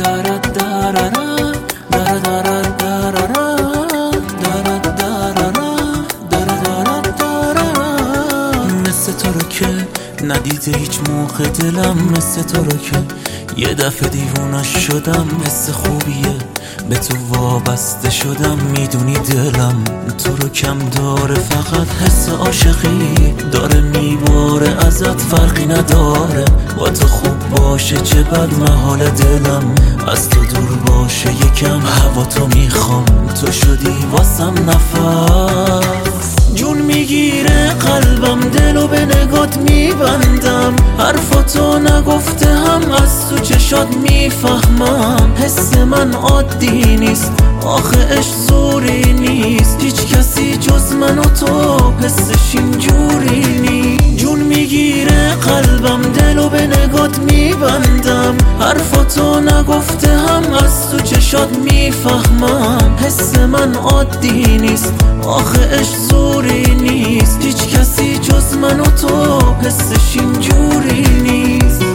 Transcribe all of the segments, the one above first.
مثل تو رو که ندیده هیچ موقع دلم، مثل تو رو که یه دفعه دیوونش شدم. حس خوبیه به تو وابسته شدم، میدونی دلم تو رو کم داره، فقط حس عاشقی داره میباره ازت، فرقی نداره با تو خوب باشه چه بد، محال دلم از تو دور باشه یکم. هوا تو میخوام، تو شدی واسم نفس، جون میگیره قلبم، دلو به نگات میبندم، حرفاتو نگفته هم از تو چشات میفهمم. حس من عادی نیست آخه عشق زوری نیست، هیچ کسی جز من و تو حسش اینجوری نیست. جون میگیره قلبم، دلو به نگات میبندم، حرفاتو نگفته هم از تو چشات میفهمم. حس من عادی نیست آخه عشق زوری نیست، هیچ کسی جز من و تو حسش اینجوری نیست.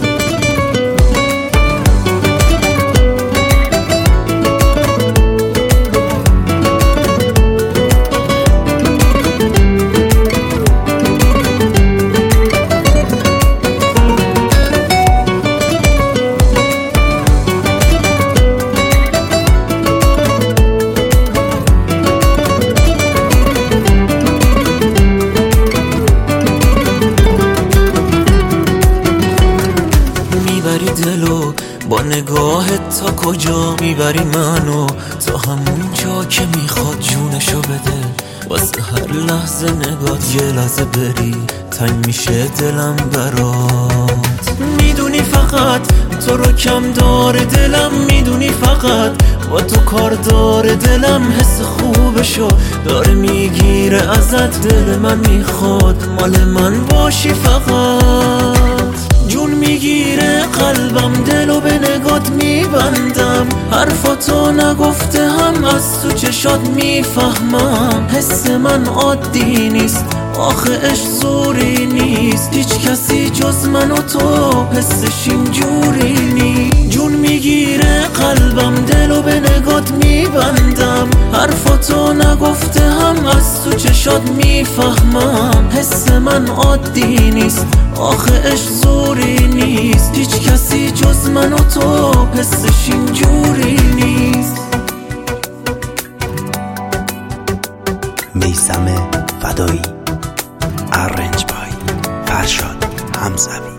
دلو با نگاهت تا کجا میبری منو، تا همون جا که میخواد جونشو بده. واسه هر لحظه نگات یه لحظه بری تنگ میشه دلم برات. میدونی فقط تو رو کم داره دلم، میدونی فقط با تو کار داره دلم. حس خوبشو داره میگیره ازت، دل من میخواد مال من باشی فقط. جون میگیره قلبم، دلو به نگات میبندم، حرفاتو نگفته هم از تو چشات میفهمم. حس من عادی نیست آخه عشق زوری نیست، هیچ کسی جز من و تو حسش اینجوری نیست. جون میگیره قلبم، دلو به نگات میبندم، حرفاتو نگفته هم از تو چشات میفهمم. حس من عادی نیست آخه عشق زوری نیست، هیچ کسی جز من و تو حسش اینجوری نیست. میثم فدایی، ارنج بای فرشاد حمزوی.